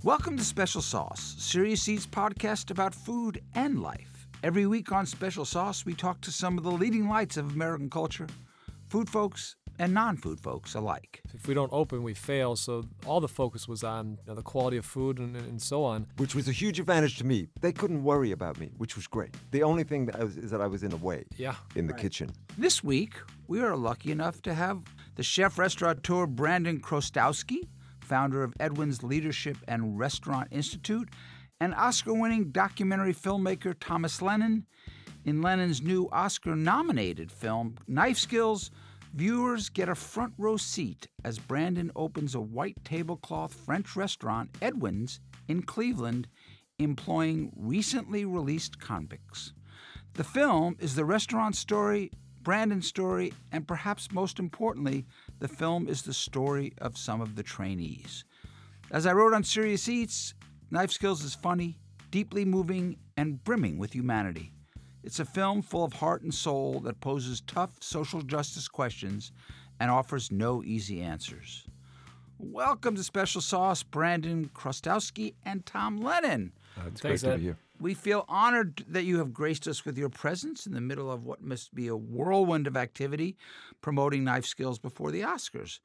Welcome to Special Sauce, Serious Eats podcast about food and life. Every week on Special Sauce, we talk to some of the leading lights of American culture, food folks and non-food folks alike. If we don't open, we fail. So all the focus was on the quality of food and so on. Which was a huge advantage to me. They couldn't worry about me, which was great. The only thing is that I was in the way in the kitchen. This week, we are lucky enough to have the chef-restaurateur Brandon Chrostowski, founder of Edwin's Leadership and Restaurant Institute, and Oscar-winning documentary filmmaker Thomas Lennon. In Lennon's new Oscar-nominated film, Knife Skills, viewers get a front row seat as Brandon opens a white tablecloth French restaurant, Edwin's, in Cleveland, employing recently released convicts. The film is the restaurant's story, Brandon's story, and perhaps most importantly, the film is the story of some of the trainees. As I wrote on Serious Eats, Knife Skills is funny, deeply moving, and brimming with humanity. It's a film full of heart and soul that poses tough social justice questions and offers no easy answers. Welcome to Special Sauce, Brandon Chrostowski and Tom Lennon. It's great to be here. We feel honored that you have graced us with your presence in the middle of what must be a whirlwind of activity promoting Knife Skills before the Oscars.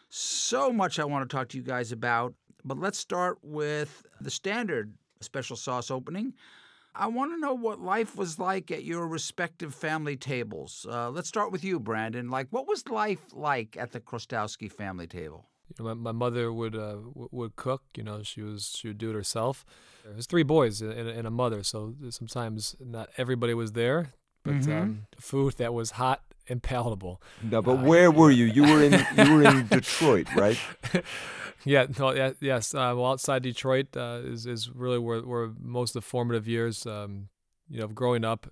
So much I want to talk to you guys about, but let's start with the standard Special Sauce opening. I want to know what life was like at your respective family tables. Let's start with you, Brandon. What was life like at the Chrostowski family table? My mother would cook. She would do it herself. There's three boys and a mother, so sometimes not everybody was there, but food that was hot and palatable. No, but where were you? You were in Detroit, right? Yes. Well, outside Detroit is really where most of the formative years, of growing up.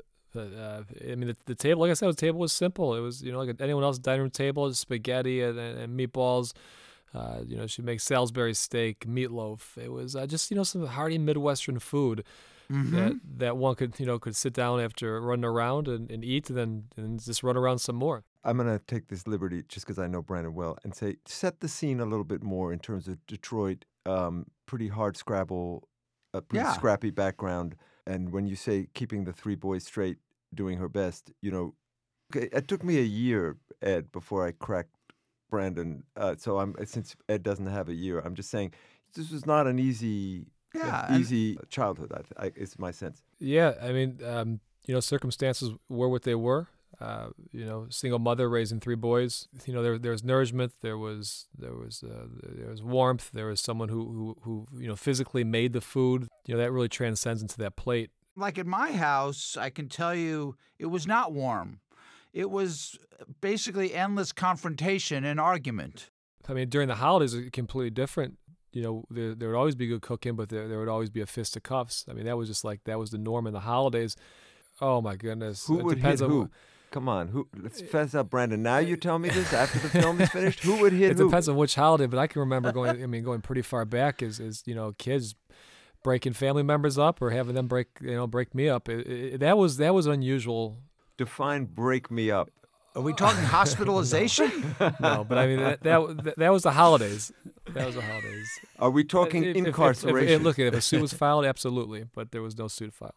The table, like I said, the table was simple. It was like anyone else's dining room table, spaghetti and meatballs. She'd make Salisbury steak, meatloaf. It was just some hearty Midwestern food that one could sit down after running around and eat, and just run around some more. I'm going to take this liberty, just because I know Brandon well, and say, set the scene a little bit more in terms of Detroit. Pretty hard scrabble, a pretty scrappy background. And when you say keeping the three boys straight, doing her best, it took me a year, Ed, before I cracked Brandon. Since Ed doesn't have a year, I'm just saying this was not an easy childhood. It's my sense. Yeah, circumstances were what they were. Single mother raising three boys. There was nourishment. There was warmth. There was someone who physically made the food. That really transcends into that plate. Like at my house, I can tell you it was not warm. It was basically endless confrontation and argument. During the holidays, it's completely different. There would always be good cooking, but there would always be a fisticuffs. That was that was the norm in the holidays. Oh my goodness. Who would hit who? Come on, let's fess up, Brandon. Now you tell me this after the film is finished. Who would hit who? It depends on which holiday, but I can remember going pretty far back as kids breaking family members up or having them break me up. That was unusual. Define break me up. Are we talking hospitalization? No, but that was the holidays. That was the holidays. Are we talking incarceration? If a suit was filed, absolutely, but there was no suit filed.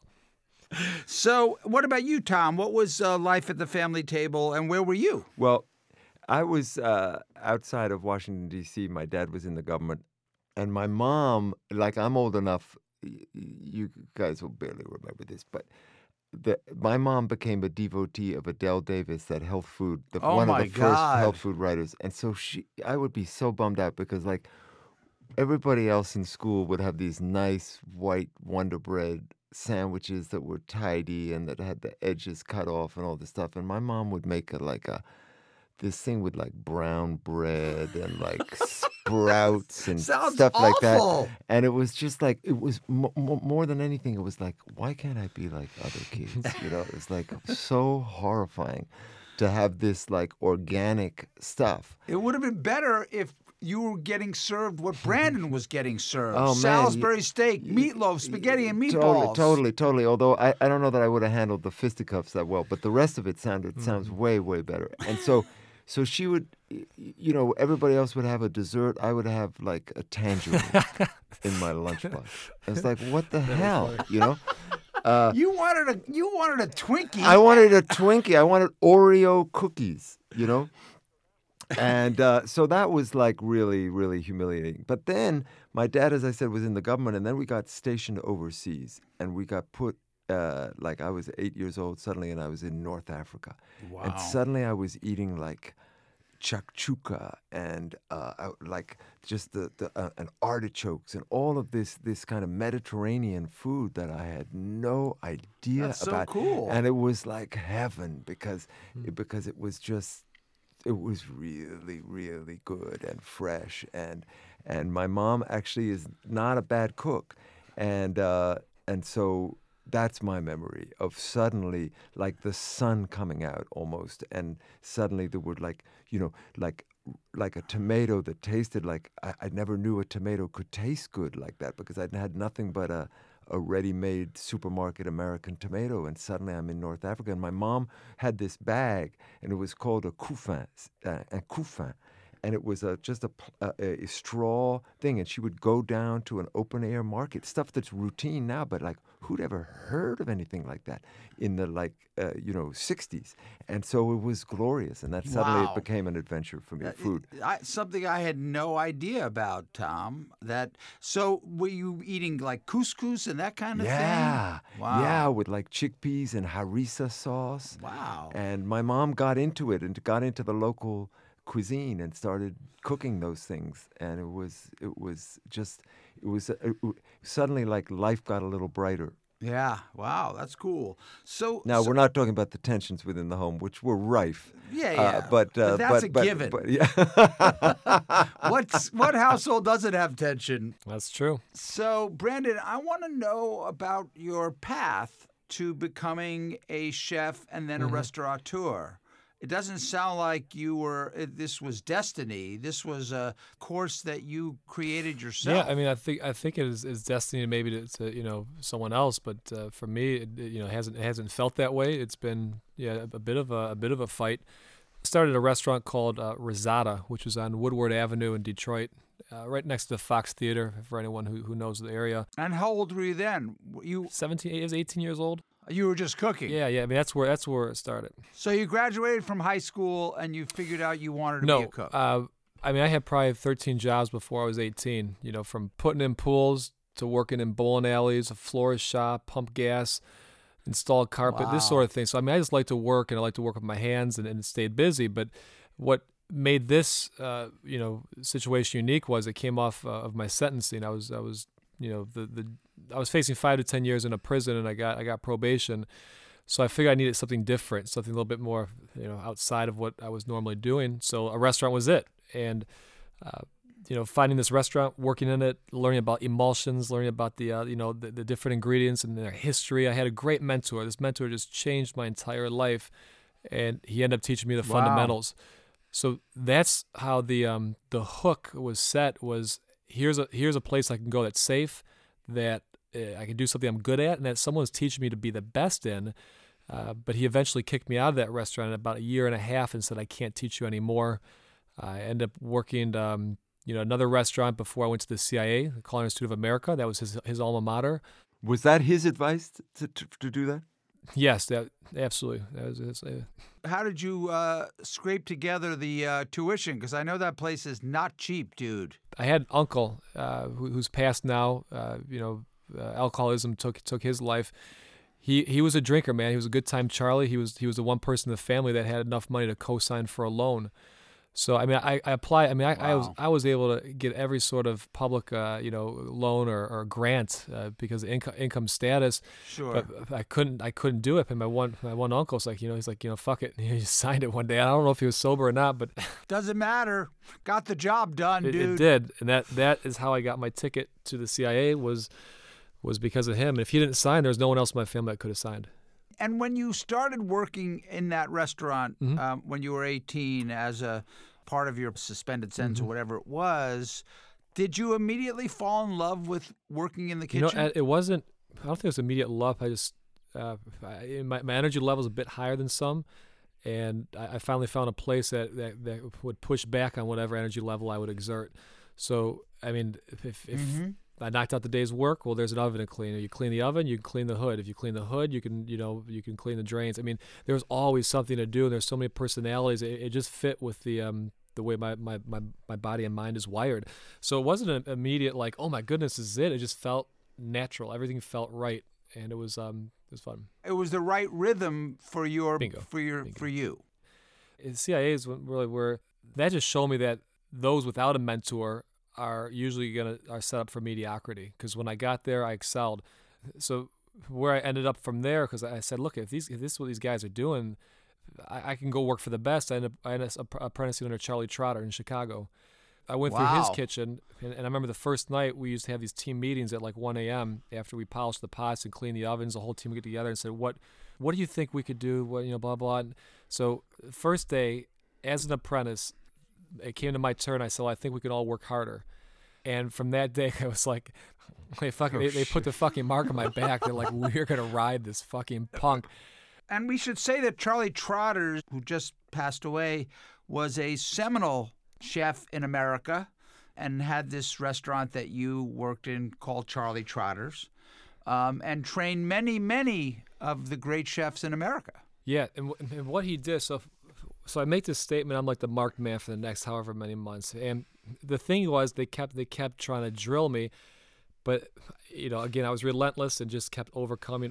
So what about you, Tom? What was life at the family table, and where were you? Well, I was outside of Washington, D.C. My dad was in the government, and my mom, I'm old enough, you guys will barely remember this, but my mom became a devotee of Adele Davis, that health food, one of the first health food writers. And so I would be so bummed out because everybody else in school would have these nice white Wonder Bread sandwiches that were tidy and that had the edges cut off and all this stuff. And my mom would make this thing with brown bread and sprouts and Sounds stuff awful. like that. And it was just it was more than anything. It was why can't I be like other kids? It was so horrifying to have this organic stuff. It would have been better if you were getting served what Brandon was getting served. Oh, man. Salisbury steak, meatloaf, spaghetti, and meatballs. Totally. Although I don't know that I would have handled the fisticuffs that well, but the rest of it sounds way, way better. And so So she would, everybody else would have a dessert. I would have like a tangerine in my lunchbox. I was like, what the hell, You wanted a Twinkie. I wanted a Twinkie. I wanted Oreo cookies, And so that was like really, really humiliating. But then my dad, as I said, was in the government, and then we got stationed overseas, and we got put, like I was 8 years old suddenly, and I was in North Africa. Wow. And suddenly I was eating like chakchuka and like just and artichokes and all of this kind of Mediterranean food that I had no idea That's so about. cool. And it was like heaven because it was just, it was really, really good and fresh. And my mom actually is not a bad cook. And so that's my memory of suddenly like the sun coming out almost. And suddenly there would like a tomato that tasted like, I never knew a tomato could taste good like that because I'd had nothing but a ready-made supermarket American tomato, and suddenly I'm in North Africa, and my mom had this bag, and it was called a couffin, and it was just a straw thing, and she would go down to an open-air market, stuff that's routine now, but like who'd ever heard of anything like that in the 60s? And so it was glorious, and that suddenly Wow. it became an adventure for me, food. Something I had no idea about, Tom. So were you eating like couscous and that kind of Yeah, thing? Wow. yeah, with like chickpeas and harissa sauce. Wow. And my mom got into it and got into the local cuisine and started cooking those things. And it was suddenly like life got a little brighter. Yeah. Wow. That's cool. So Now we're not talking about the tensions within the home, which were rife. Yeah. But that's a given. But yeah. What household doesn't have tension? That's true. So, Brandon, I want to know about your path to becoming a chef and then a restaurateur. It doesn't sound like this was destiny. This was a course that you created yourself. Yeah, I mean, I think it is destiny maybe to someone else, but for me, it hasn't felt that way. It's been a bit of a fight. Started a restaurant called Rosada, which was on Woodward Avenue in Detroit, right next to the Fox Theater. For anyone who knows the area. And how old were you then? 17, I was 18 years old. You were just cooking. Yeah. I mean, that's where it started. So you graduated from high school and you figured out you wanted to be a cook. I mean, I had probably 13 jobs before I was 18. From putting in pools to working in bowling alleys, a florist shop, pump gas, install carpet, this sort of thing. So I mean, I just like to work, and I like to work with my hands and stayed busy. But what made this situation unique was it came off of my sentencing. I was I was facing 5 to 10 years in a prison, and I got probation. So I figured I needed something different, something a little bit more, outside of what I was normally doing. So a restaurant was it. And, finding this restaurant, working in it, learning about emulsions, learning about the different ingredients and their history. I had a great mentor. This mentor just changed my entire life, and he ended up teaching me the fundamentals. So that's how the hook was set. Was here's a place I can go that's safe, that I can do something I'm good at, and that someone's teaching me to be the best in. But he eventually kicked me out of that restaurant in about a year and a half and said, I can't teach you anymore. I ended up working another restaurant before I went to the CIA, the Culinary Institute of America. That was his alma mater. Was that his advice to do that? Yes, that absolutely. That was his, How did you scrape together the tuition? Because I know that place is not cheap, dude. I had an uncle who's passed now. Alcoholism took his life. He was a drinker, man. He was a good time Charlie. He was the one person in the family that had enough money to co-sign for a loan. So I mean, I applied. I mean, I was able to get every sort of public loan or grant because of income status. Sure. But I couldn't do it. And my one uncle's like, he's like, fuck it. And he signed it one day. I don't know if he was sober or not, but doesn't matter. Got the job done, dude. It did, and that is how I got my ticket to the CIA was because of him. And if he didn't sign, there was no one else in my family that could have signed. And when you started working in that restaurant when you were 18 as a part of your suspended sentence or whatever it was, did you immediately fall in love with working in the kitchen? It wasn't. I don't think it was immediate love. I just my energy level is a bit higher than some, And I finally found a place that would push back on whatever energy level I would exert. So, I mean, if I knocked out the day's work, well, there's an oven to clean. You clean the oven, you can clean the hood. If you clean the hood, you can clean the drains. I mean, there's always something to do. And there's so many personalities. It just fit with the way my body and mind is wired. So it wasn't an immediate like, oh my goodness, this is it. It just felt natural. Everything felt right, and it was fun. It was the right rhythm for your Bingo. for you. CIA is really where that just showed me that those without a mentor are usually are set up for mediocrity. Because when I got there, I excelled. So where I ended up from there, because I said, look, if this is what these guys are doing, I can go work for the best. I ended up apprenticing under Charlie Trotter in Chicago. I went through his kitchen, and I remember the first night we used to have these team meetings at like 1 a.m. after we polished the pots and cleaned the ovens. The whole team would get together and said, "What do you think we could do? What, blah blah." And so first day, as an apprentice, it came to my turn. I said, well, "I think we could all work harder." And from that day, I was like, they put the fucking mark on my back. They're like, "We're gonna ride this fucking punk." And we should say that Charlie Trotter, who just passed away, was a seminal chef in America and had this restaurant that you worked in called Charlie Trotter's, and trained many, many of the great chefs in America. Yeah, and what he did, so I make this statement, I'm like the marked man for the next however many months. And the thing was, they kept trying to drill me. But, again, I was relentless and just kept overcoming.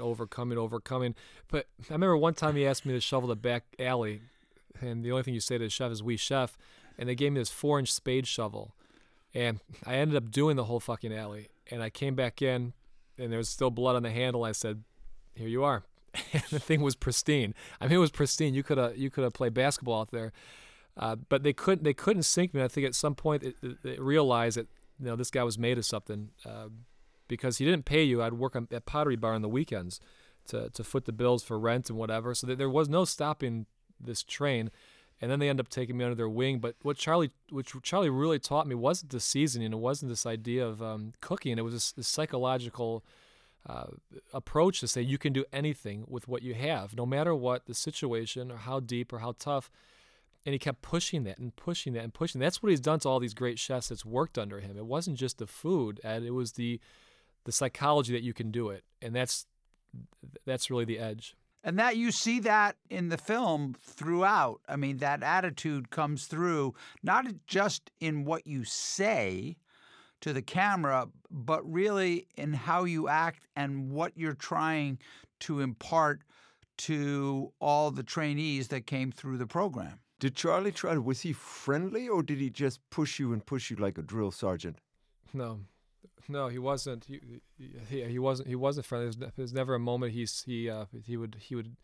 But I remember one time he asked me to shovel the back alley, and the only thing you say to the chef is, "We chef," and they gave me this 4-inch spade shovel. And I ended up doing the whole fucking alley. And I came back in, and there was still blood on the handle. I said, "Here you are." And the thing was pristine. I mean, it was pristine. You could have played basketball out there. But they couldn't sink me. I think at some point they realized that, this guy was made of something, because he didn't pay you. I'd work at Pottery Bar on the weekends to foot the bills for rent and whatever. So there was no stopping this train. And then they end up taking me under their wing. But what Charlie really taught me wasn't the seasoning. It wasn't this idea of cooking. It was this psychological approach to say you can do anything with what you have, no matter what the situation or how deep or how tough. And he kept pushing that and pushing that and pushing. That's what he's done to all these great chefs that's worked under him. It wasn't just the food, Ed. It was the psychology that you can do it. And that's really the edge. And that you see that in the film throughout. I mean, that attitude comes through not just in what you say to the camera, but really in how you act and what you're trying to impart to all the trainees that came through the program. Did Charlie Trotter, was he friendly, or did he just push you like a drill sergeant? No, he wasn't. He wasn't friendly. There's never a moment he would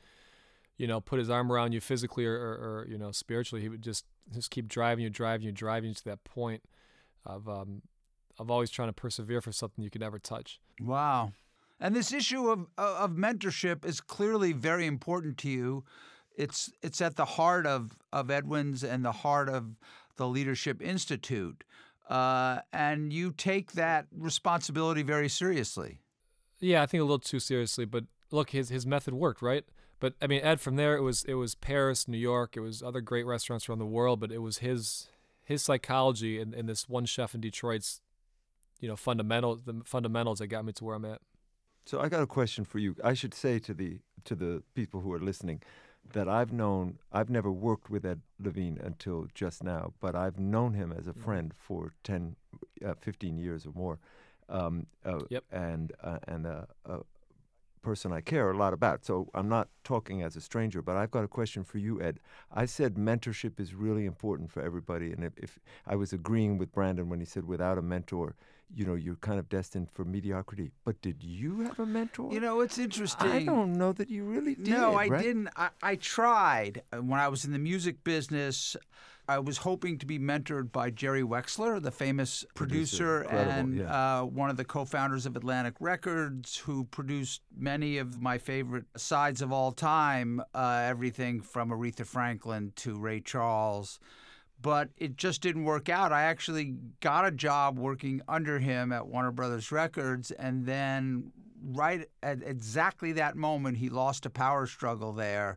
put his arm around you physically or spiritually. He would just keep driving you to that point of always trying to persevere for something you could never touch. Wow. And this issue of mentorship is clearly very important to you. It's at the heart of Edwin's and the heart of the Leadership Institute. And you take that responsibility very seriously. Yeah, I think a little too seriously. But look, his method worked, right? But I mean, Ed, from there it was Paris, New York, it was other great restaurants around the world. But it was his psychology and this one chef in Detroit's, the fundamentals that got me to where I'm at. So I got a question for you. I should say to the people who are listening that I've never worked with Ed Levine until just now, but I've known him as a friend for 10, 15 years or more, Yep. and a person I care a lot about. So I'm not talking as a stranger, but I've got a question for you, Ed. I said mentorship is really important for everybody, and if I was agreeing with Brandon when he said without a mentor, you're kind of destined for mediocrity. But did you have a mentor? It's interesting. I don't know that you really did. No, I right? didn't. I tried. When I was in the music business, I was hoping to be mentored by Jerry Wexler, the famous producer and one of the co-founders of Atlantic Records, who produced many of my favorite sides of all time, everything from Aretha Franklin to Ray Charles. But it just didn't work out. I actually got a job working under him at Warner Brothers Records, and then right at exactly that moment, he lost a power struggle there,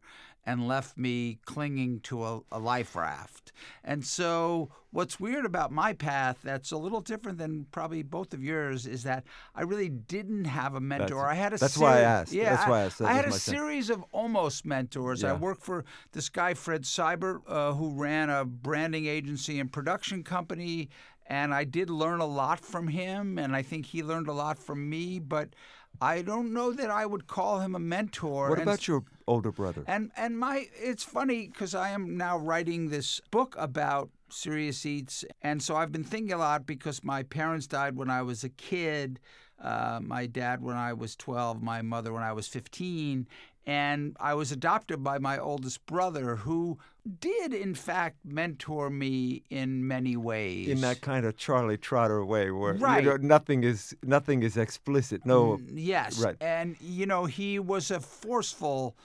and left me clinging to a life raft. And so what's weird about my path that's a little different than probably both of yours is that I really didn't have a mentor. I had a That's why I asked. Yeah, that's why I asked. I had a series of almost mentors. I Yeah. worked for this guy, Fred Seibert, who ran a branding agency and production company, and I did learn a lot from him, and I think he learned a lot from me, but I don't know that I would call him a mentor. What about your older brother? And it's funny because I am now writing this book about Serious Eats, and so I've been thinking a lot because my parents died when I was a kid. My dad when I was 12, my mother when I was 15, and I was adopted by my oldest brother, who did in fact mentor me in many ways. In that kind of Charlie Trotter way, where Right. nothing is explicit. No, Yes, right. and he was a forceful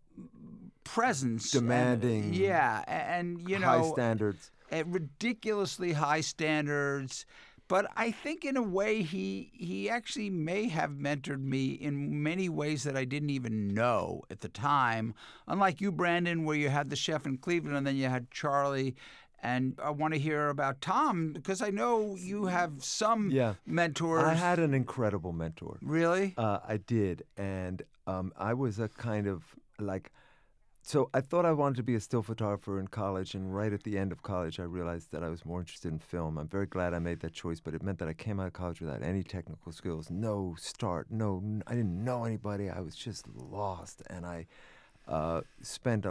presence, Demanding. and high standards. at ridiculously high standards. But I think in a way he actually may have mentored me in many ways that I didn't even know at the time. Unlike you, Brandon, where you had the chef in Cleveland and then you had Charlie. And I want to hear about Tom because I know you have some mentors. I had an incredible mentor. Really? I did, and I was a kind of like. So I thought I wanted to be a still photographer in college, and right at the end of college, I realized that I was more interested in film. I'm very glad I made that choice, but it meant that I came out of college without any technical skills, no start, I didn't know anybody. I was just lost, and I spent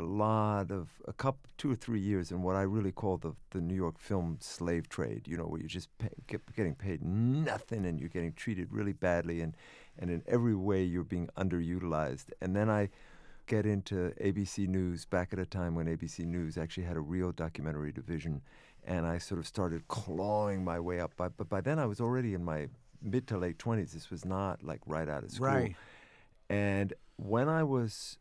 a couple, 2 or 3 years in what I really call the New York film slave trade, where you're just getting paid nothing, and you're getting treated really badly, and in every way you're being underutilized. And then I get into ABC News back at a time when ABC News actually had a real documentary division, and I sort of started clawing my way up. But by then I was already in my mid to late 20s. This was not like right out of school. Right. And when I was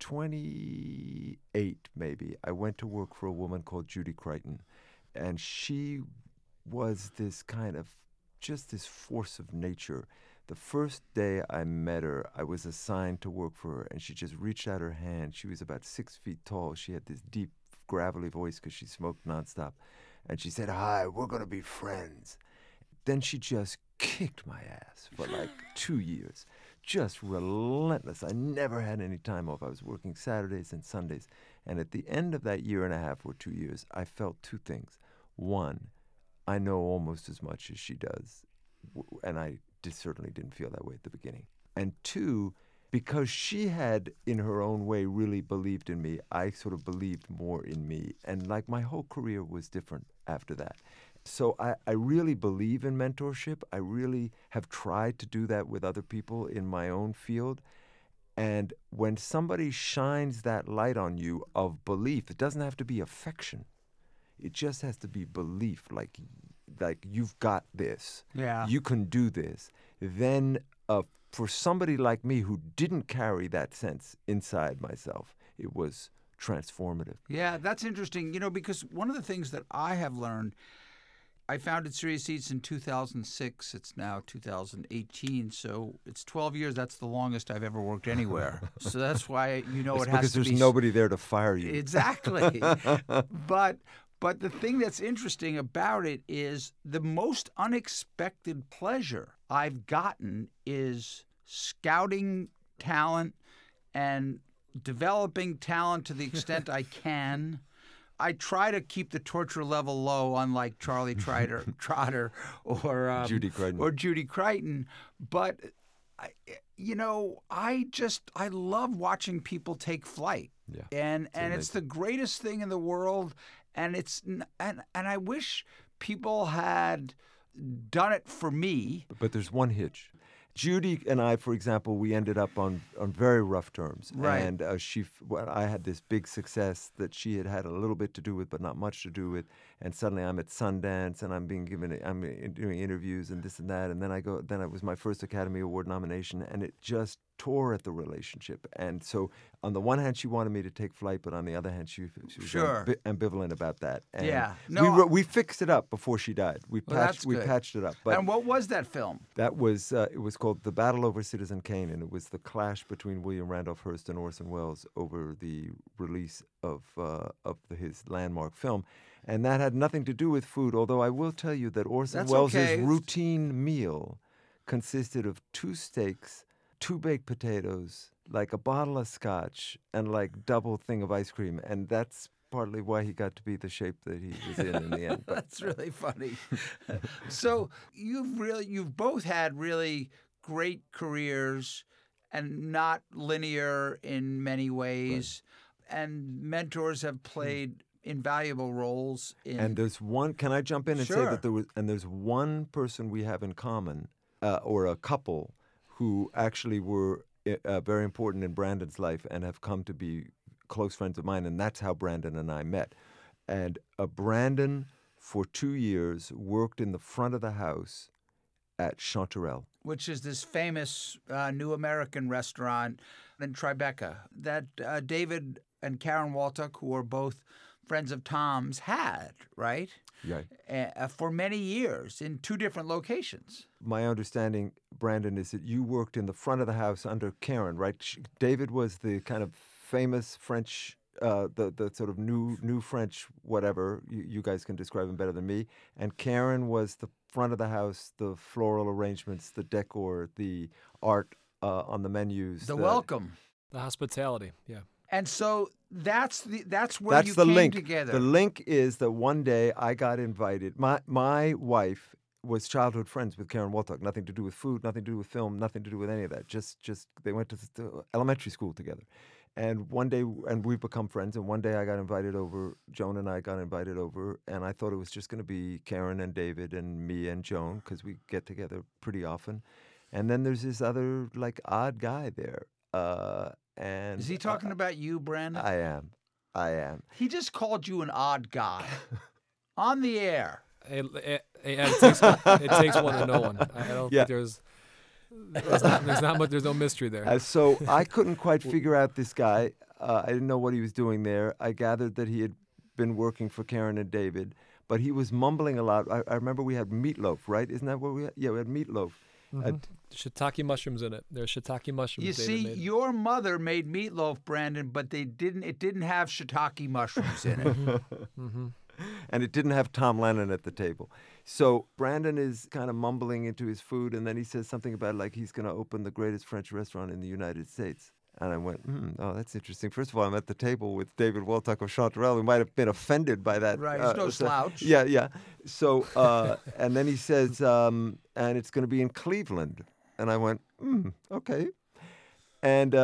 28, maybe, I went to work for a woman called Judy Crichton, and she was this kind of just this force of nature. The first day I met her, I was assigned to work for her, and she just reached out her hand. She was about 6 feet tall. She had this deep, gravelly voice because she smoked nonstop. And she said, "Hi, we're going to be friends." Then she just kicked my ass for like 2 years. Just relentless. I never had any time off. I was working Saturdays and Sundays. And at the end of that year and a half or 2 years, I felt two things. One, I know almost as much as she does. And I certainly didn't feel that way at the beginning. And two, because she had, in her own way, really believed in me, I sort of believed more in me. And like my whole career was different after that. So I really believe in mentorship. I really have tried to do that with other people in my own field. And when somebody shines that light on you of belief, it doesn't have to be affection. It just has to be belief, like you've got this. Yeah. You can do this. Then for somebody like me who didn't carry that sense inside myself, it was transformative. Yeah, that's interesting, because one of the things that I have learned, I founded Serious Eats in 2006. It's now 2018, so it's 12 years. That's the longest I've ever worked anywhere. So that's why, it has to be... Because there's nobody there to fire you. Exactly. But the thing that's interesting about it is the most unexpected pleasure I've gotten is scouting talent and developing talent to the extent I can. I try to keep the torture level low, unlike Charlie Trotter or Judy Crichton. But I love watching people take flight. Yeah, and it's the greatest thing in the world. And I wish people had done it for me. But there's one hitch. Judy and I, for example, we ended up on very rough terms. Right. And I had this big success that she had a little bit to do with, but not much to do with. And suddenly I'm at Sundance and I'm doing interviews and this and that. And then it was my first Academy Award nomination, and it just tore at the relationship. And so on the one hand, she wanted me to take flight, but on the other hand, she was Sure. ambivalent about that. And Yeah. No, we fixed it up before she died. We that's good. patched it up. But and what was that film? that was it was called The Battle Over Citizen Kane, and it was the clash between William Randolph Hearst and Orson Welles over the release of his landmark film. And that had nothing to do with food, although I will tell you that Orson That's Welles' okay. routine meal consisted of 2 steaks, 2 baked potatoes, like a bottle of scotch, and like double thing of ice cream. And that's partly why he got to be the shape that he was in the end. But, That's really funny. So you've both had really great careers and not linear in many ways. And mentors have played invaluable roles in. and there's one. Can I jump in and say Sure. that there's one person we have in common, or a couple, who actually were very important in Brandon's life and have come to be close friends of mine, and that's how Brandon and I met. And Brandon, for 2 years, worked in the front of the house at Chanterelle. which is this famous New American restaurant in Tribeca that David and Karen Waltuck, who are both friends of Tom's, had, right? Yeah. For many years in 2 different locations. My understanding, Brandon, is that you worked in the front of the house under Karen, right? David was the kind of famous French, the sort of new French whatever. You guys can describe him better than me. And Karen was the front of the house, the floral arrangements, the decor, the art on the menus. The welcome. The hospitality, yeah. And so that's where That's you the came link. together. The link is that one day I got invited. My wife was childhood friends with Karen Waltuck. Nothing to do with food, nothing to do with film, nothing to do with any of that. Just they went to elementary school together. And one day, and we've become friends, and one day I got invited over, Joan and I got invited over, and I thought it was just going to be Karen and David and me and Joan, because we get together pretty often. And then there's this other, like, odd guy there. And Is he talking about you, Brandon? I am. He just called you an odd guy on the air. Hey, it takes one to know one. I don't Yeah. think there's not much. There's no mystery there. So I couldn't quite figure out this guy. I didn't know what he was doing there. I gathered that he had been working for Karen and David, but he was mumbling a lot. I remember we had meatloaf, right? Isn't that what we had? Yeah, we had meatloaf. Shiitake mushrooms in it. There's shiitake mushrooms. You David see, made. your mother made meatloaf, Brandon, but it didn't have shiitake mushrooms in it. And it didn't have Tom Lennon at the table. So Brandon is kind of mumbling into his food, and then he says something about, like, he's going to open the greatest French restaurant in the United States. And I went, oh, that's interesting. First of all, I'm at the table with David Waltuck of Chanterelle, who might have been offended by that. Right, he's no slouch. Yeah. So, and then he says, and it's going to be in Cleveland. And I went, okay. And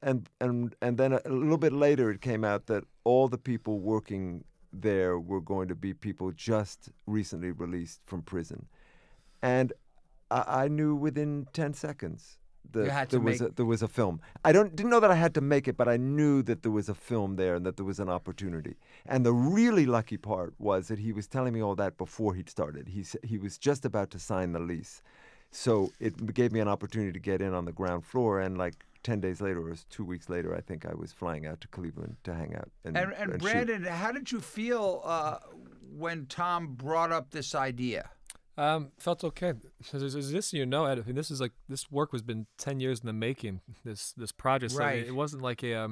then a little bit later, it came out that all the people working there were going to be people just recently released from prison. And I knew within 10 seconds that there was a film. I didn't know that I had to make it, but I knew that there was a film there and that there was an opportunity. And the really lucky part was that he was telling me all that before he'd started. He was just about to sign the lease. So it gave me an opportunity to get in on the ground floor, and like 10 days later, or 2 weeks later, I think I was flying out to Cleveland to hang out. And Brandon, shoot. how did you feel when Tom brought up this idea? Felt okay. As this, Ed, I mean, this work has been 10 years in the making. This project, so right? It wasn't like a,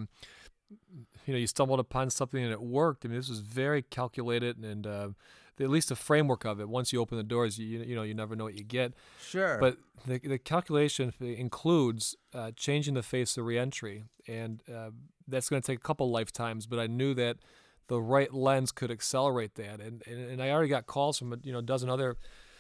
you stumbled upon something and it worked. I mean, this was very calculated, and at least the framework of it. Once you open the doors, you never know what you get. Sure. But the calculation includes changing the face of reentry, and that's going to take a couple lifetimes. But I knew that the right lens could accelerate that, and I already got calls from a dozen other.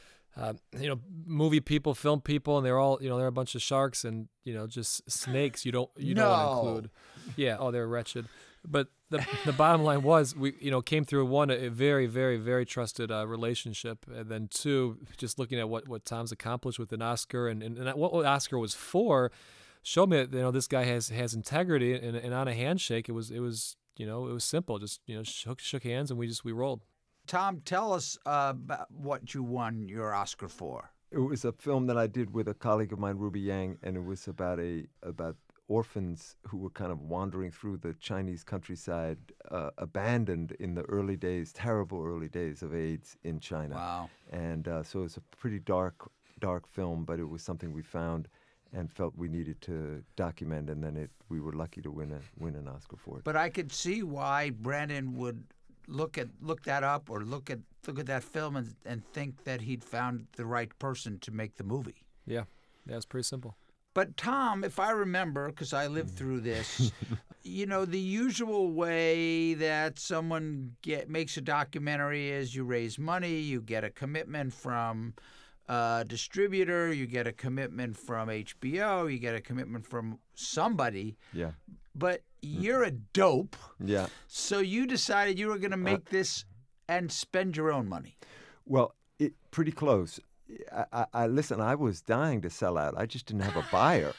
Movie people, film people, and they're all, they're a bunch of sharks and, just snakes. You don't want to include. Yeah. Oh, they're wretched. But the bottom line was we, came through, one, a very, very, very trusted relationship. And then two, just looking at what Tom's accomplished with an Oscar and what Oscar was for, showed me that, this guy has integrity, and on a handshake, it was simple. Just, shook hands and we rolled. Tom, tell us about what you won your Oscar for. It was a film that I did with a colleague of mine, Ruby Yang, and it was about orphans who were kind of wandering through the Chinese countryside, abandoned in the early days, terrible early days of AIDS in China. Wow. And so it's a pretty dark film, but it was something we found and felt we needed to document, and then we were lucky to win an Oscar for it. But I could see why Brandon would look that up or look at that film and think that he'd found the right person to make the movie. Yeah, it's pretty simple. But Tom, if I remember, because I lived through this, the usual way that someone makes a documentary is you raise money, you get a commitment from a distributor, you get a commitment from HBO, you get a commitment from somebody. Yeah. But you're a dope. Yeah. So you decided you were going to make this and spend your own money. Well, pretty close. I listen, I was dying to sell out. I just didn't have a buyer.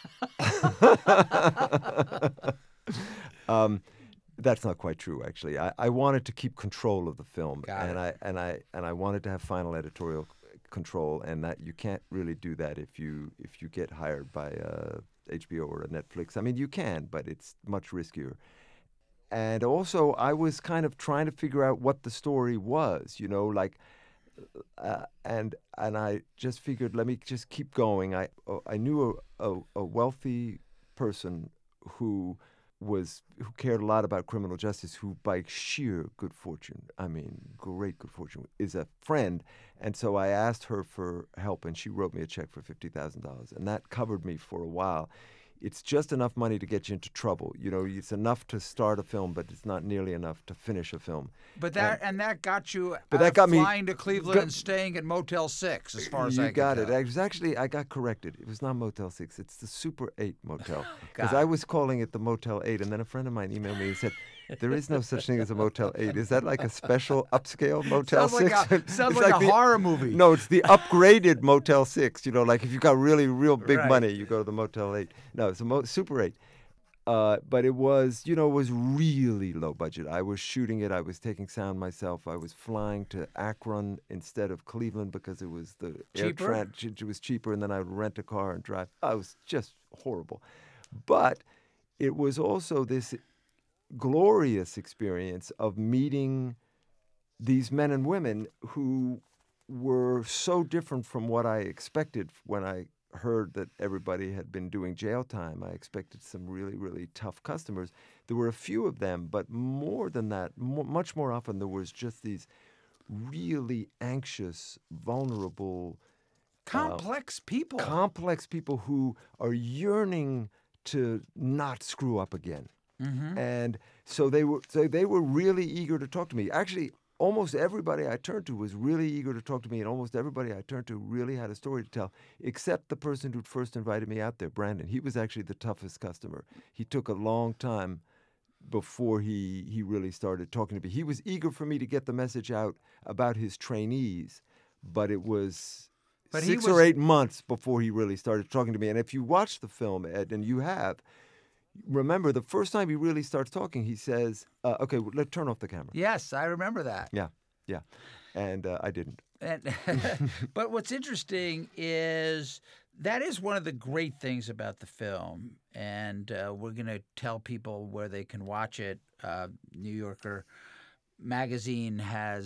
That's not quite true, actually. I wanted to keep control of the film, and I wanted to have final editorial control, and that you can't really do that if you get hired by HBO or a Netflix. I mean, you can, but it's much riskier. And also, I was kind of trying to figure out what the story was, and I just figured, let me just keep going. I knew a wealthy person who cared a lot about criminal justice, who by sheer good fortune, great good fortune, is a friend. And so I asked her for help, and she wrote me a check for $50,000, and that covered me for a while. It's just enough money to get you into trouble. It's enough to start a film, but it's not nearly enough to finish a film. But that got you flying to Cleveland and staying at Motel 6, as far as I could tell. You got it. It was actually, I got corrected. It was not Motel 6. It's the Super 8 Motel. Because I was calling it the Motel 8, and then a friend of mine emailed me and said, there is no such thing as a Motel 8. Is that like a special upscale Motel 6? Sounds like a horror movie. No, it's the upgraded Motel 6. Like if you've got really real big money, you go to the Motel 8. No, it's a Super 8. But it was, it was really low budget. I was shooting it. I was taking sound myself. I was flying to Akron instead of Cleveland because it was cheaper. It was cheaper, and then I would rent a car and drive. It was just horrible. But it was also this glorious experience of meeting these men and women who were so different from what I expected when I heard that everybody had been doing jail time. I expected some really, really tough customers. There were a few of them, but more than that, much more often, there was just these really anxious, vulnerable, complex people who are yearning to not screw up again. Mm-hmm. And so they were really eager to talk to me. Actually, almost everybody I turned to was really eager to talk to me, and almost everybody I turned to really had a story to tell, except the person who'd first invited me out there, Brandon. He was actually the toughest customer. He took a long time before he really started talking to me. He was eager for me to get the message out about his trainees, but it was 6 or 8 months before he really started talking to me. And if you watch the film, Ed, and you have, remember, the first time he really starts talking, he says, okay, let's turn off the camera. Yes, I remember that. Yeah. And I didn't. But what's interesting is that is one of the great things about the film. And we're going to tell people where they can watch it. New Yorker Magazine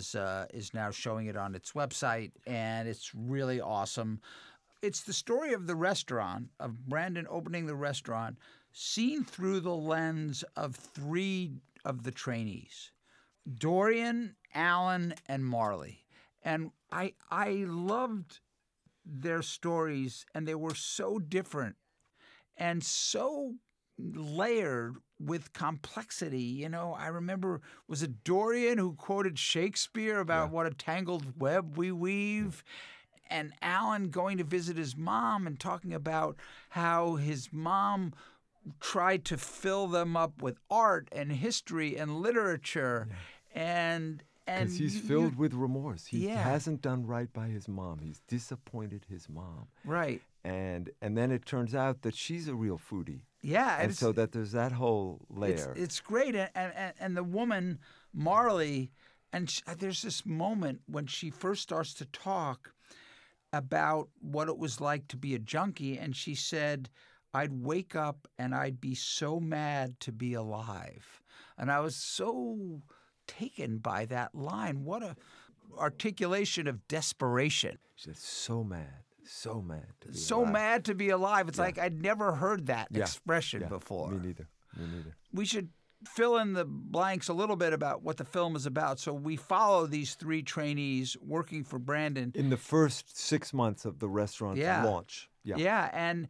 is now showing it on its website, and it's really awesome. It's the story of the restaurant, of Brandon opening the restaurant, seen through the lens of 3 of the trainees, Dorian, Alan, and Marley. And I loved their stories, and they were so different and so layered with complexity. I remember, was it Dorian who quoted Shakespeare about what a tangled web we weave? And Alan going to visit his mom and talking about how his mom tried to fill them up with art and history and literature. And because he's filled with remorse. He hasn't done right by his mom. He's disappointed his mom. Right. And then it turns out that she's a real foodie. Yeah. And so that there's that whole layer. It's great. And the woman, Marley, there's this moment when she first starts to talk about what it was like to be a junkie, and she said, I'd wake up and I'd be so mad to be alive. And I was so taken by that line. What a articulation of desperation. She's so mad to be So alive. mad to be alive. It's Yeah. like I'd never heard that Yeah. expression Yeah, before. Me neither. We should fill in the blanks a little bit about what the film is about. So we follow these 3 trainees working for Brandon. In the first 6 months of the restaurant's Yeah. launch. Yeah, and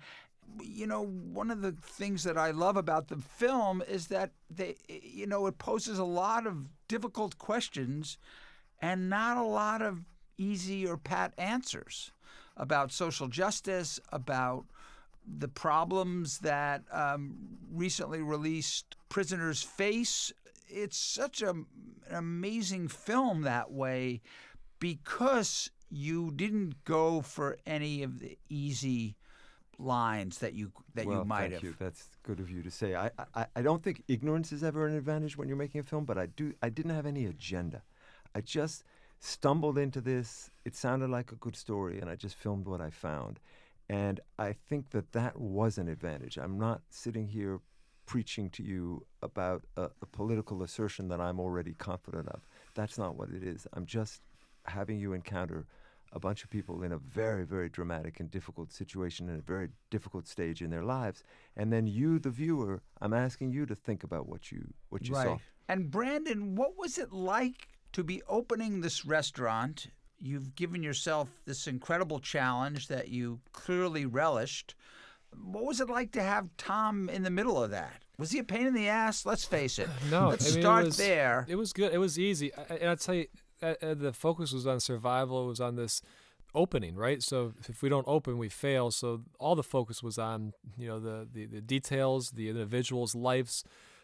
one of the things that I love about the film is that it poses a lot of difficult questions and not a lot of easy or pat answers about social justice, about the problems that recently released prisoners face. It's such an amazing film that way because you didn't go for any of the easy lines that you might have. Thank you. That's good of you to say. I don't think ignorance is ever an advantage when you're making a film, but I didn't have any agenda. I just stumbled into this. It sounded like a good story, and I just filmed what I found. And I think that was an advantage. I'm not sitting here preaching to you about a political assertion that I'm already confident of. That's not what it is. I'm just having you encounter a bunch of people in a very, very dramatic and difficult situation in a very difficult stage in their lives. And then you, the viewer, I'm asking you to think about what you saw. And Brandon, what was it like to be opening this restaurant? You've given yourself this incredible challenge that you clearly relished. What was it like to have Tom in the middle of that? Was he a pain in the ass? Let's face it. No, Let's I mean, start there. It was good. It was easy. And I'll tell you, the focus was on survival. It was on this opening, right? So if we don't open, we fail. So all the focus was on, the details, the individuals' lives,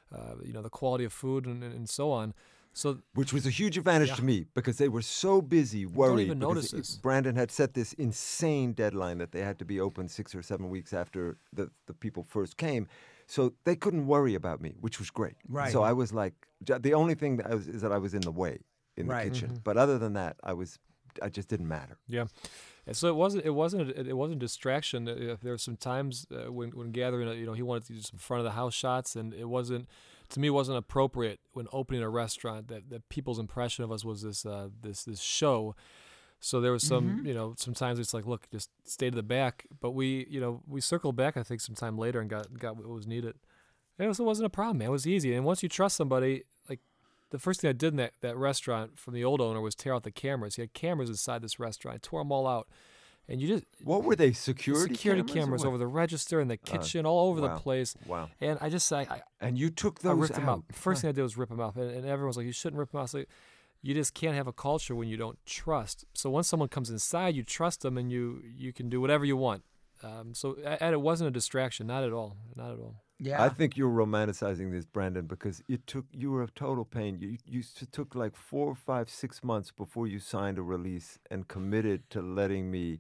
the quality of food and so on. So, which was a huge advantage to me because they were so busy worried. Don't even notice this. Brandon had set this insane deadline that they had to be open 6 or 7 weeks after the people first came. So they couldn't worry about me, which was great. Right. So I was like, the only thing is that I was in the way in the kitchen. Mm-hmm. But other than that, I just didn't matter. Yeah. And so it wasn't a distraction. There were some times when gathering, he wanted to do some front of the house shots, and it wasn't appropriate when opening a restaurant that people's impression of us was this show. So there was some, sometimes it's like, look, just stay to the back. But we circled back, I think, some time later and got what was needed. It wasn't a problem, man. It was easy. And once you trust somebody, like the first thing I did in that restaurant from the old owner was tear out the cameras. He had cameras inside this restaurant. I tore them all out. And you just... What were they, security cameras over the register in the kitchen, all over the place. Wow. And I just... And you took those I ripped them out. out. First thing I did was rip them out. And everyone's like, you shouldn't rip them out. So you just can't have a culture when you don't trust. So once someone comes inside, you trust them and you can do whatever you want. And it wasn't a distraction, not at all. Not at all. Yeah. I think you're romanticizing this, Brandon, because you were a total pain. You took like 4, 5, 6 months before you signed a release and committed to letting me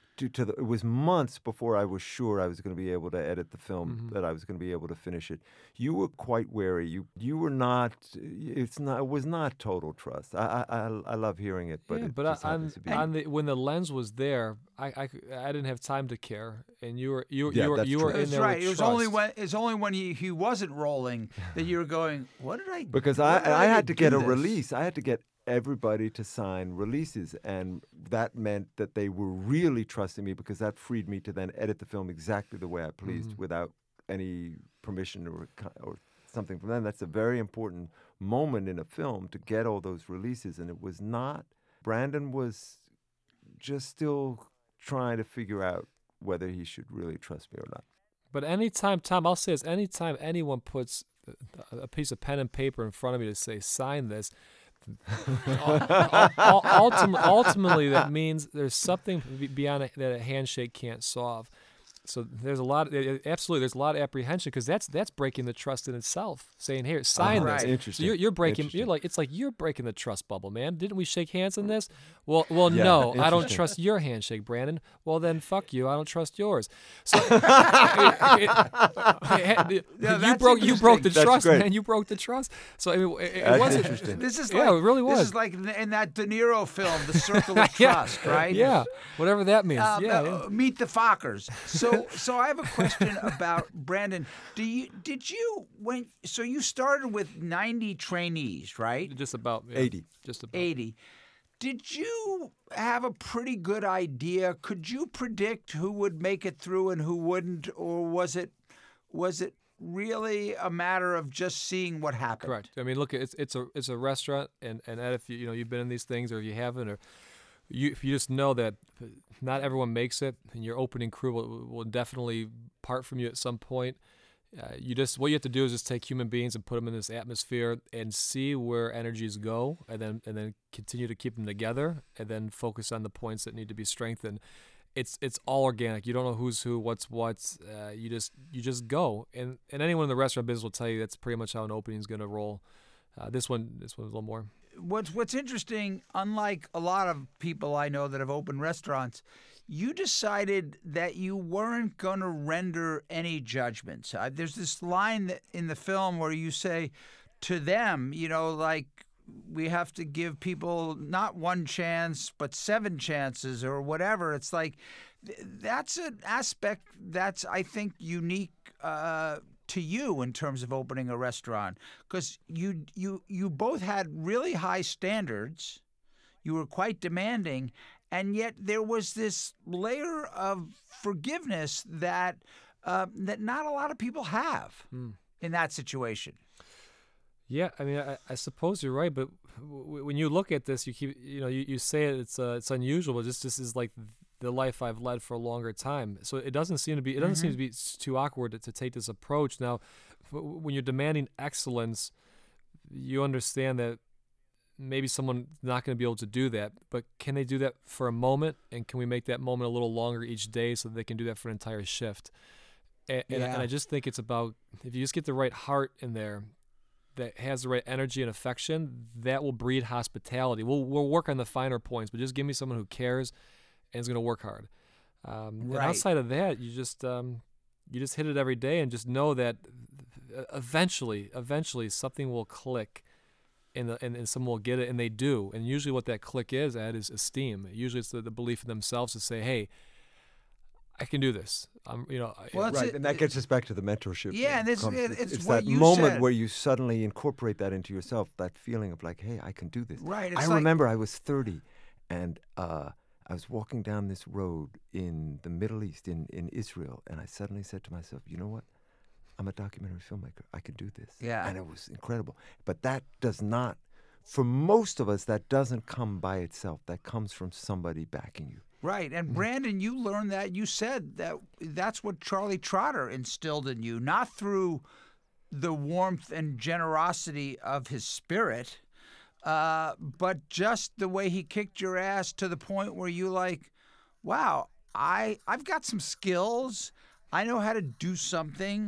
it was months before I was sure I was going to be able to edit the film, that I was going to be able to finish it. You were quite wary. You were not. It was not total trust. I love hearing it, but it just happens to be. When the lens was there, I didn't have time to care, and you were in That's there. right. With It's only when he wasn't rolling that you were going, what did I? Because I had to get a release. I had to get everybody to sign releases, and that meant that they were really trusting me because that freed me to then edit the film exactly the way I pleased without any permission or something from them. That's a very important moment in a film to get all those releases, and it was not. Brandon was just still trying to figure out whether he should really trust me or not. But anytime, Tom, I'll say this, anytime anyone puts a piece of pen and paper in front of me to say, sign this, ultimately that means there's something beyond that a handshake can't solve. So there's a lot, absolutely. There's a lot of apprehension because that's breaking the trust in itself. Saying, "Here, sign Right. this." So Interesting. you're breaking. Interesting. You're like it's like you're breaking the trust bubble, man. Didn't we shake hands in this? Well, Yeah, no, I don't interesting. trust your handshake, Brandon. Well, then fuck you. I don't trust yours. So you that's broke the That's trust, great. man. You broke the trust. So I mean, it That's wasn't. interesting. This is Yeah, like, it really was. This is like in that De Niro film, The Circle of Yeah. Trust, right? Yeah, whatever that means. Meet the Fockers. So I have a question about Brandon. Did you so you started with 90 trainees, right? Just about 80. Just about 80. Did you have a pretty good idea? Could you predict who would make it through and who wouldn't, or was it really a matter of just seeing what happened? Correct. I mean, look, it's a restaurant, and Ed, if you've been in these things, or if you haven't, or if you just know that not everyone makes it, and your opening crew will definitely part from you at some point. What you have to do is just take human beings and put them in this atmosphere and see where energies go, and then continue to keep them together, and then focus on the points that need to be strengthened. It's all organic. You don't know who's who, what's what. You just go, and anyone in the restaurant business will tell you that's pretty much how an opening is going to roll. This one was a little more. What's interesting, unlike a lot of people I know that have opened restaurants, you decided that you weren't going to render any judgments. There's this line in the film where you say to them, like, we have to give people not one chance, but 7 chances or whatever. It's like, that's an aspect that's, I think, unique to you in terms of opening a restaurant, because you both had really high standards. You were quite demanding, and yet there was this layer of forgiveness that not a lot of people have in that situation. Yeah, I mean, I suppose you're right, but when you look at this, you keep, you say it's unusual, but this is like the life I've led for a longer time. So it doesn't seem to be too awkward to take this approach. Now, when you're demanding excellence, you understand that maybe someone's not going to be able to do that, but can they do that for a moment? And can we make that moment a little longer each day so that they can do that for an entire shift? And I just think it's about, if you just get the right heart in there that has the right energy and affection, that will breed hospitality. We'll work on the finer points, but just give me someone who cares and is going to work hard. And outside of that, you just hit it every day, and just know that eventually something will click, and someone will get it, and they do. And usually what that click is esteem. Usually it's the belief in themselves to say, hey, I can do this. Right, and that gets us back to the mentorship. Yeah, and it's what that you moment said. where you suddenly incorporate that into yourself, that feeling of like, hey, I can do this. Right. I remember I was 30, and I was walking down this road in the Middle East, in Israel, and I suddenly said to myself, you know what? I'm a documentary filmmaker. I can do this. Yeah. And it was incredible. But that does not, for most of us, that doesn't come by itself. That comes from somebody backing you. Right. And Brandon, you learned that. You said that's what Charlie Trotter instilled in you, not through the warmth and generosity of his spirit, but just the way he kicked your ass to the point where you like, wow, I've got some skills. I know how to do something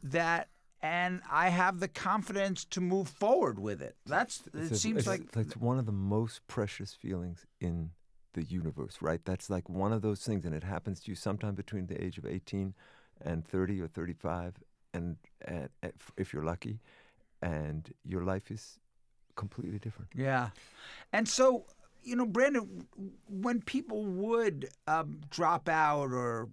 and I have the confidence to move forward with it. It's one of the most precious feelings in the universe, right? That's like one of those things, and it happens to you sometime between the age of 18 and 30 or 35, and if you're lucky, and your life is completely different. Yeah. And so, Brandon, when people would drop out or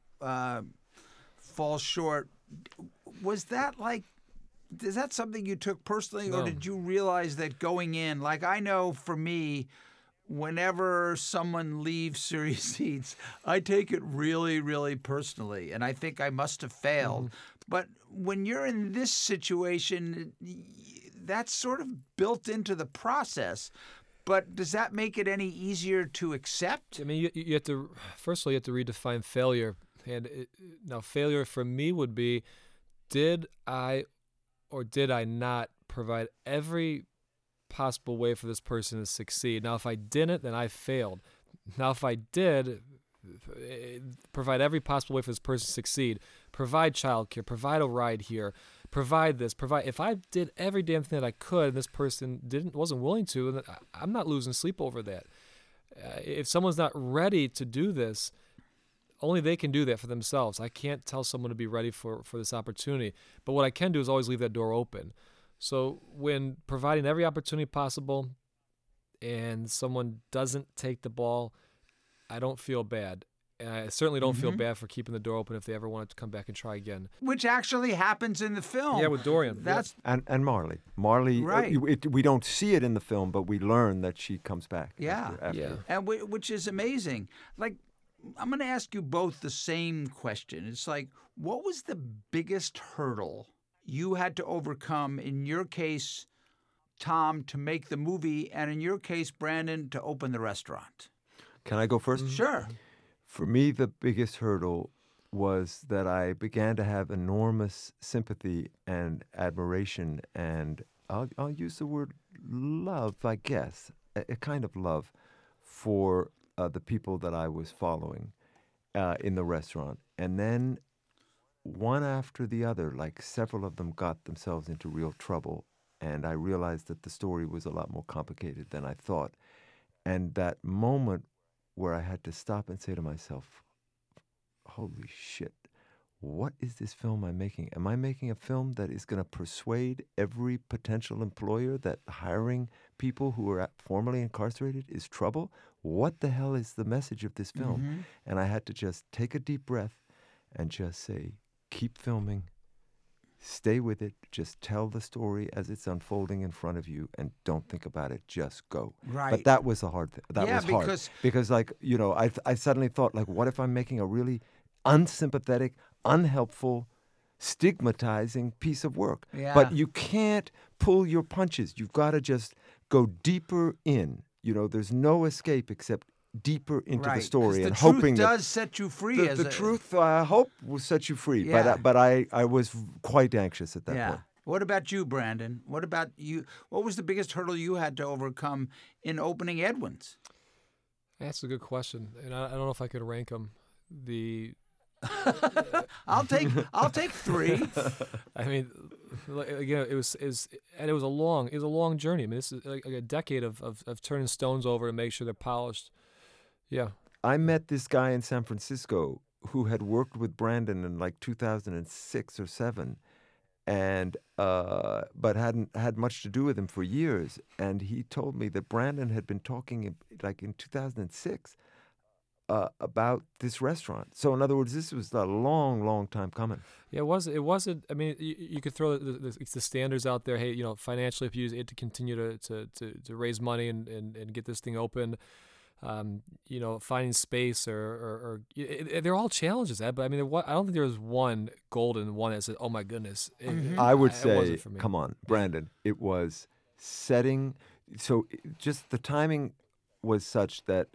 fall short, is that something you took personally, No. or did you realize that going in, like I know for me, whenever someone leaves Serious Seats, I take it really, really personally, and I think I must have failed. But when you're in this situation, that's sort of built into the process. But does that make it any easier to accept? I mean, you have to, first of all, you have to redefine failure. And now failure for me would be, did I or did I not provide every possible way for this person to succeed? Now, if I didn't, then I failed. Now, if I did, provide every possible way for this person to succeed. Provide childcare, provide a ride here, provide this, provide. If I did every damn thing that I could, and this person wasn't willing to, then I'm not losing sleep over that. If someone's not ready to do this, only they can do that for themselves. I can't tell someone to be ready for this opportunity. But what I can do is always leave that door open. So when providing every opportunity possible and someone doesn't take the ball, I don't feel bad. And I certainly don't feel bad for keeping the door open if they ever wanted to come back and try again. Which actually happens in the film. Yeah, with Dorian. That's And Marley. Marley, Right. We don't see it in the film, but we learn that she comes back. Yeah. After. Yeah. and which is amazing. Like, I'm going to ask you both the same question. It's like, what was the biggest hurdle you had to overcome, in your case, Tom, to make the movie, and in your case, Brandon, to open the restaurant? Can I go first? Sure. For me, the biggest hurdle was that I began to have enormous sympathy and admiration, and I'll use the word love, I guess, a kind of love for the people that I was following in the restaurant. And then one after the other, like several of them got themselves into real trouble, and I realized that the story was a lot more complicated than I thought. And that moment where I had to stop and say to myself, holy shit, what is this film I'm making? Am I making a film that is going to persuade every potential employer that hiring people who are formerly incarcerated is trouble? What the hell is the message of this film? And I had to just take a deep breath and just say, keep filming, stay with it, just tell the story as it's unfolding in front of you, and don't think about it, just go. Right. But that was a hard thing. That Yeah, was hard. Because like, you know, I suddenly thought, like, what if I'm making a really unsympathetic, unhelpful, stigmatizing piece of work? Yeah. But you can't pull your punches. You've got to just go deeper in. You know, there's no escape except deeper into the story, and hoping the truth that does set you free. the truth, I hope, will set you free. Yeah. But I was quite anxious at that Yeah. point. What about you, Brandon? What about you? What was the biggest hurdle you had to overcome in opening Edwin's? That's a good question, and I don't know if I could rank them. I'll take three. I mean, again, it was a long journey. I mean, this is like a decade of turning stones over to make sure they're polished. Yeah. I met this guy in San Francisco who had worked with Brandon in like 2006 or 7, and but hadn't had much to do with him for years. And he told me that Brandon had been talking like in 2006 about this restaurant. So in other words, this was a long time coming. Yeah, it wasn't. I mean, you could throw the standards out there. Hey, you know, financially, if you use it to continue to raise money and get this thing open. You know, finding space or they're all challenges, Ed, but I mean, I don't think there was one golden one that said, "Oh my goodness." I would it say, wasn't for me. come on, Brandon, it was setting. So just the timing was such that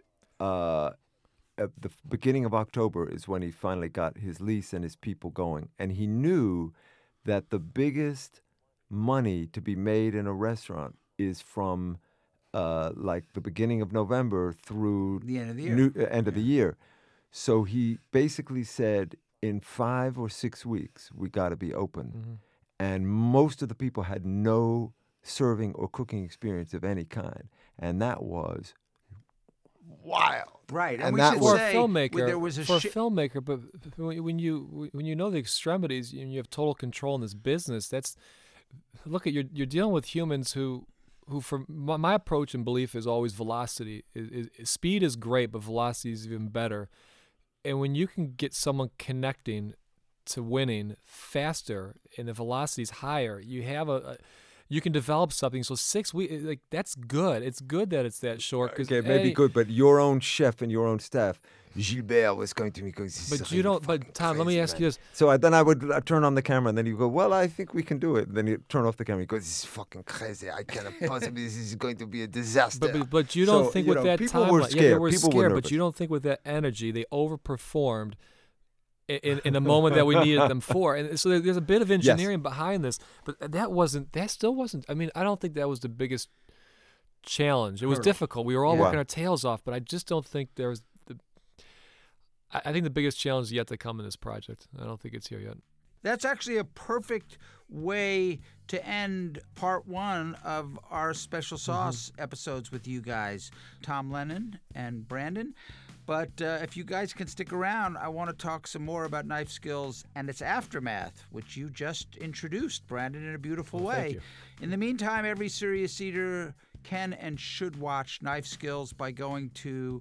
at the beginning of October is when he finally got his lease and his people going, and he knew that the biggest money to be made in a restaurant is from like the beginning of November through The end of the year. end of the year. So he basically said, in 5 or 6 weeks, we got to be open. And most of the people had no serving or cooking experience of any kind. And that was wild. Right. And And we that should was- For a say filmmaker, there was a for a filmmaker, but when you know the extremities and you have total control in this business, look at you're dealing with humans who from my approach and belief is always velocity. Speed is great, but velocity is even better. And when you can get someone connecting to winning faster and the velocity is higher, you have you can develop something. So 6 weeks, like, that's good. It's good that it's that short. Okay, maybe good, but your own chef and your own staff, Gilbert was going to me because But you don't. But Tom, let me ask you this. So then I would turn on the camera, and then you go, well, I think we can do it. And then you turn off the camera. You go, this is fucking crazy. I cannot possibly. This is going to be a disaster. But you don't So, think you with know, that people timeline. were Yeah, scared. they were People were scared, but nervous. you don't think with that energy they overperformed in the moment that we needed them for. And so there's a bit of engineering behind this, but that still wasn't. I mean, I don't think that was the biggest challenge. It was difficult. We were all Yeah. working our tails off, but I just don't think there was. I think the biggest challenge is yet to come in this project. I don't think it's here yet. That's actually a perfect way to end part one of our special sauce episodes with you guys, Tom Lennon and Brandon. But if you guys can stick around, I want to talk some more about Knife Skills and its aftermath, which you just introduced, Brandon, in a beautiful way. Thank you. In the meantime, every Serious Eater can and should watch Knife Skills by going to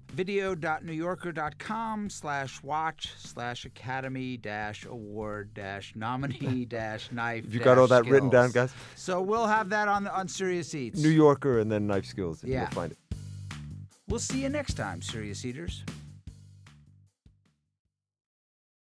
video.newyorker.com/watch/academy-award-nominee-knife. You got all that written down, guys? So we'll have that on Serious Eats. New Yorker and then Knife Skills, and Yeah. you'll find it. We'll see you next time, Serious Eaters.